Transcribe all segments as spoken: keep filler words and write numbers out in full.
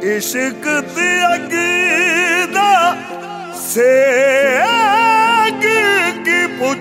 इश्क दी अग दा सेक की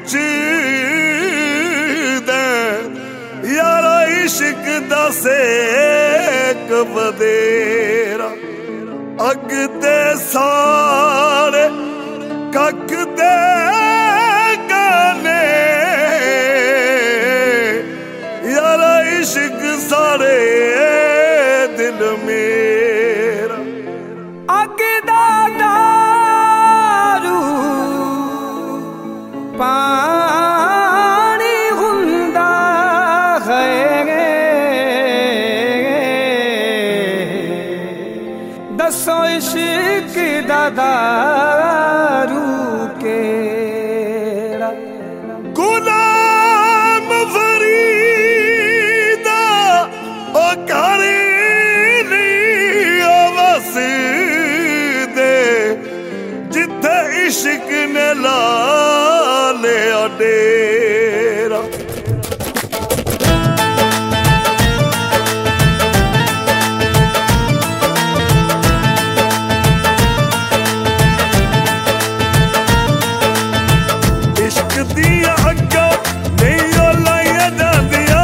पुछदे यारा इश्क दा सेक वधेरा अग दे सारे कख दे गाने यारा इश्क सारे दिल मेरा अग दा दारू पानी हुंदा है दसो इश्क दा दारू केड़ा गुलाम फरीदा ओ करे जिथे इश्क ने ला लिया डेरा इश्क दिया अग्गा नहीं ओ लाइया जांदिया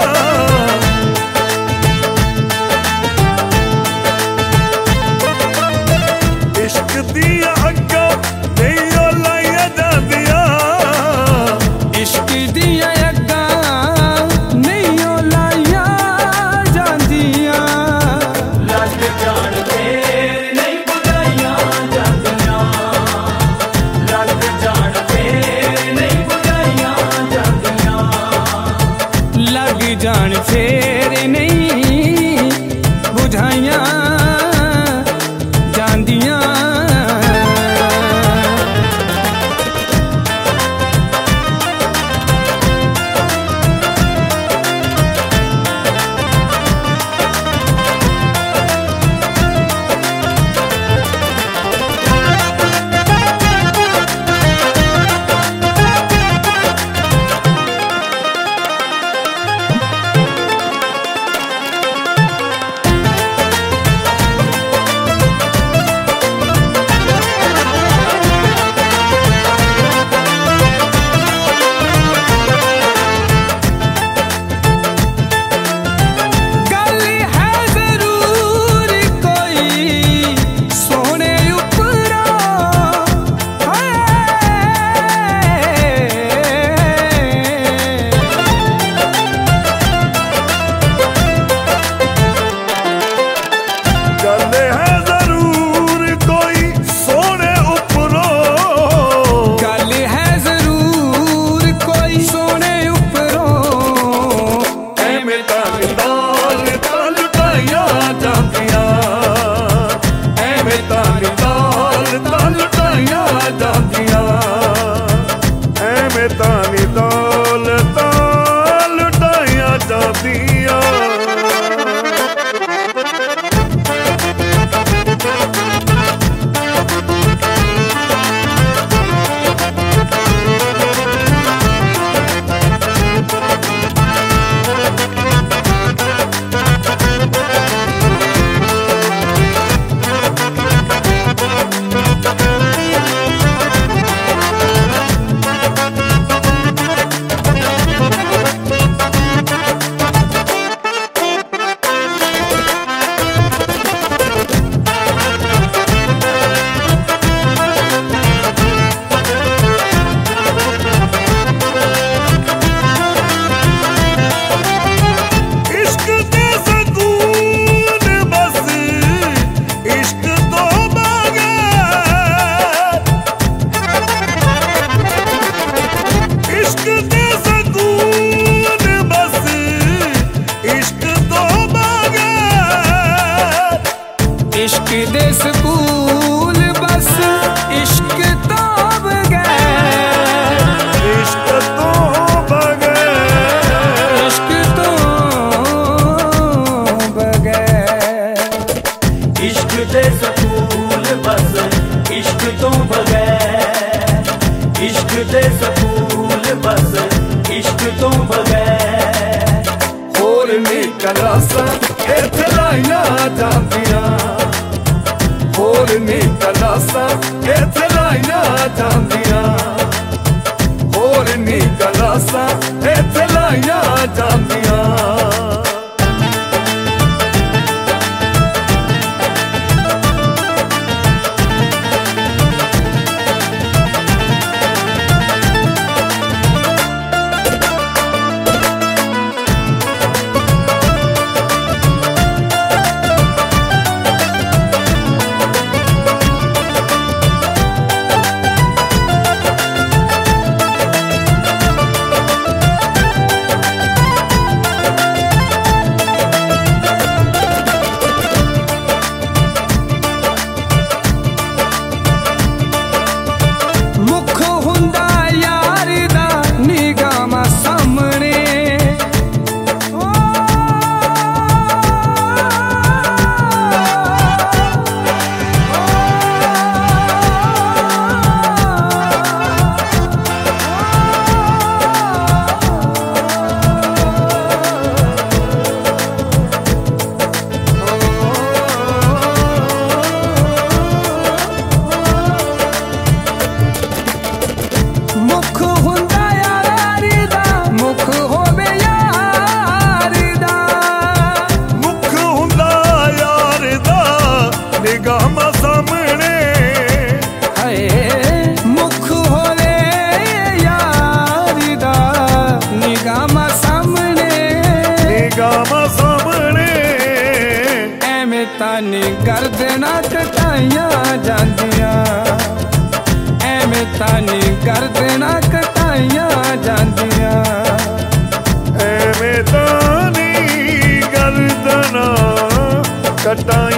इश्क दिया अग्गा नहीं ओ लाइया जांदिया इश्क दिया अग्गा नहीं ओ लाइया जांदिया लग जान फेर नहीं बुझाइयां जांदियां लग जान फेर नहीं बुझाइयां जांदियां लग जान फेर नहीं बुझाइयां जांदियां इश्क दे स्कूल बस इश्क तो बगैर इश्क तो बगैर इश्क तो बगैर इश्क दे स्कूल बस इश्क तो बगैर इश्क दे स्कूल बस इश्क तो बगैर होर नी कलासा इत्थे लाइया जांदियां तानी गर्दना कटाइया जांदिया, एवें तानी गर्दना कटाइया जांदिया, एवें तानी गर्दना कटाइया